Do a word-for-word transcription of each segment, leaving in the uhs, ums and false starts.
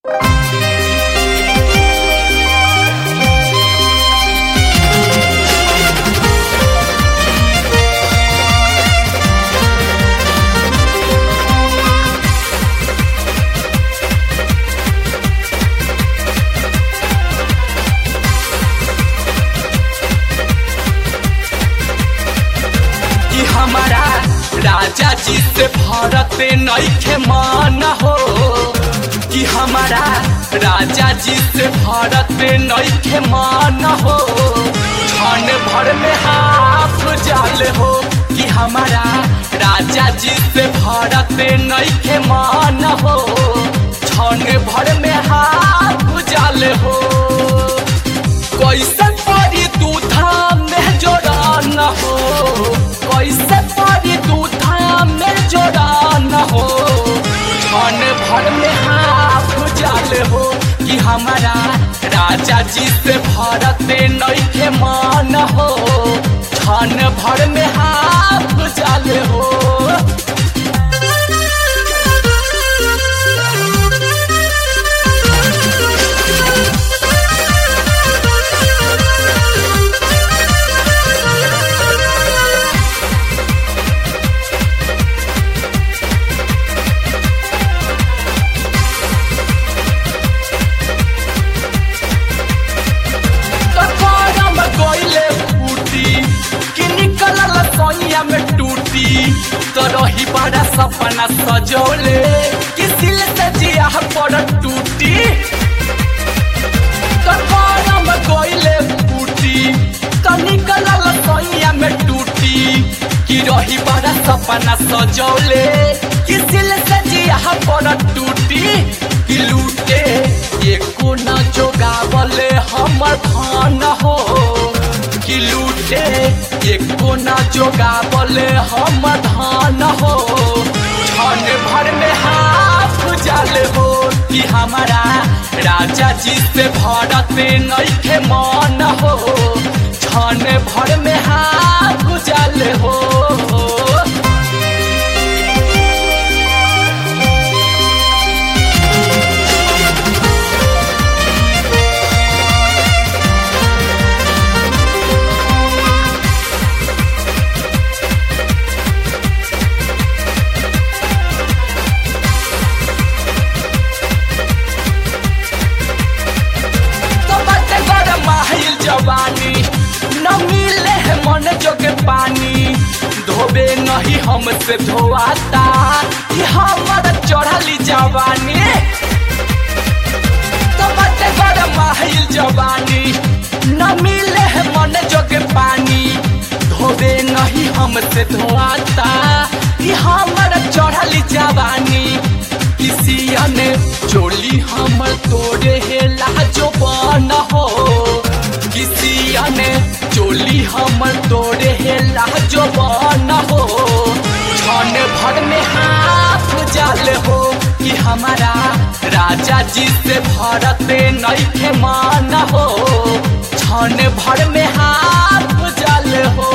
राजा जी से भारत नइखे मान हो कि हमारा राजा जी से भारत नइखे मान हो क्षण भर में हाफ जाल हो कि हमारा राजा जी से भारत नइखे मान हो क्षण भर में हाफ जाल हो कैसे परी तू धाम में जोड़ा न हो कैसे परी तू धाम में जोड़ा न हो क्षण भर में हाफ जाल हो कि हमारा राजा जी से भारत नइखे मान हो क्षण भर में हाफ जाल हो में टूटी तो रही बड़ा सपना सजोले किसिल से जिया पर टूटी तो गरम गोइले फूटी तो निकल सोइया में टूटी कि रही बड़ा सपना सजोले किसिल से जिया पर टूटी कि लूटे एको न जोगावले हमर भान हो कि लूटे एको न जोगावले हम धान हो क्षण भर में हाफ जाल हो कि हमारा राजा जी से भारत नइखे मान हो क्षण भर में हाफ जाल हो जवानी न मिले है मन जोगे पानी धोबे नहीं हमसे धोआता कि हमारा चढ़ली जवानी तो बटे बड़ा माहिल जवानी न मिले है मन जोगे पानी धोबे नहीं हमसे धोआता कि हमारा चढ़ली जवानी किसी ने चोली हमर तोड़े है लाजो बन हो किसी ने चोली हमर तोड़े है लाजो बन हो क्षण भर में हाफ जाल हो कि हमारा राजा जी से भारत नइखे मान हो क्षण भर में हाफ जाल हो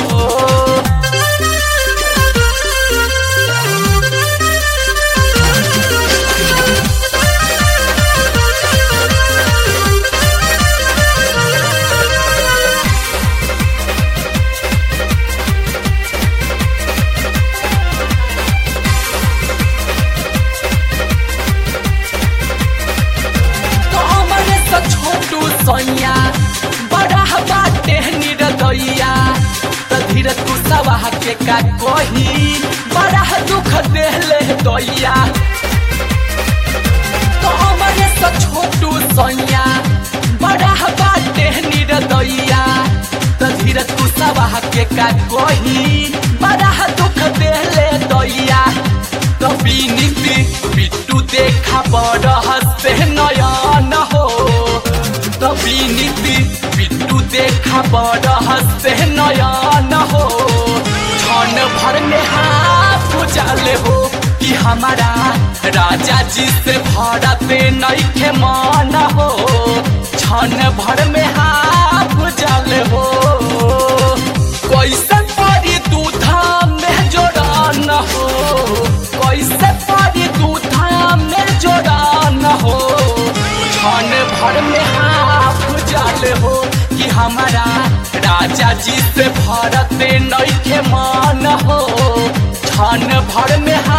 सोनिया बड़ा बाटे निरदैया तो धीरे तू सवाह के का कही बड़ा दुख देहले दैया तो हमारे से छोटू सोनिया बड़ा बाटे निरदैया तो धीरे तू सवाह के का कही बड़ा दुख देहले दैया तो बीनीति बिट्टू देखा बड़ा हंसे नयन हो तो बीनीति बिट्टू देखा बड़ा हंसे नयन हो क्षण भर में हाफ जाल हो कि हमारा राजा जी से भारत नइखे मान हो क्षण भर में हाफ जाल हो कैसे परी तू धाम में जोड़ा न हो कैसे परी तू धाम में जोड़ा न हो भर में हाफ जाल हो कि हमारा राजा जी से भरते नइखे मान हो क्षण भर में